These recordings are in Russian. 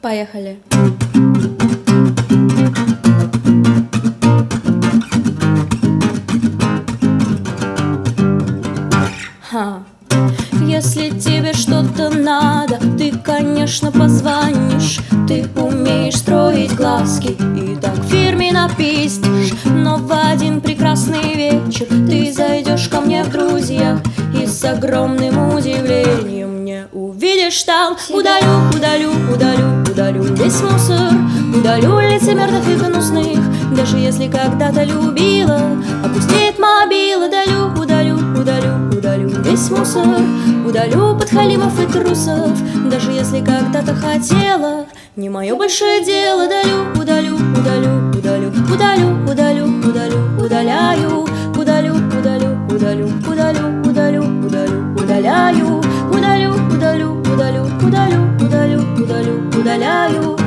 Поехали. Если тебе что-то надо, ты, конечно, позвонишь. Ты умеешь строить глазки и так фирменно пиздишь. Но в один прекрасный вечер ты зайдешь ко мне в друзьях и с огромным удивлением мне увидишь там. Удалю, удалю, удалю, удалю весь мусор, удалю лицемерных и гнусных. Даже если когда-то любила, опустеет мобила. Удалю, удалю, удалю, удалю весь мусор, удалю подхалимов и трусов. Даже если когда-то хотела, не мое большое дело. Удалю, удалю, удалю, удалю, удалю, удалю, удалю, удаляю, удалю, удалю, удалю, удалю, удалю, удалю, удаляю, удалю, удалю, удалю, удалю, удалю, удалю, удаляю.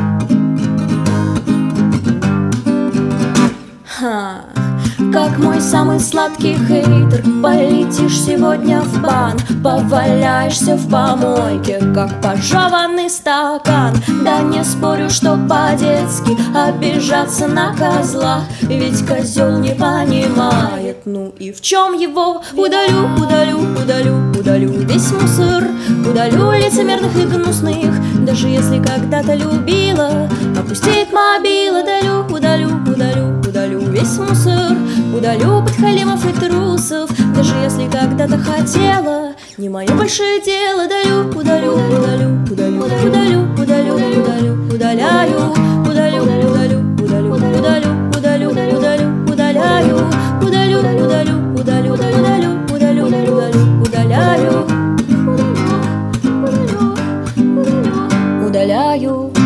Как мой самый сладкий хейтер, полетишь сегодня в бан, поваляешься в помойке, как пожеванный стакан. Да не спорю, что по-детски обижаться на козла, ведь козел не понимает, ну и в чем его. Удалю, удалю, удалю, удалю весь мусор, удалю лицемерных и гнусных. Даже если когда-то любила, опустеет мобила. Удалю, удалю, удалю, удалю весь мусор, удалю подхалимов и трусов. Даже если когда-то хотела, не мое большое дело. Удалю, удалю, удалю, удалю, удалю, удалю, удалю, удаляю, удалю, удалю, удалю, удалю, удалю, удалю, удаляю, удалю, удалю, удалю, удалю, удалю, удалю, удаляю, удаляю.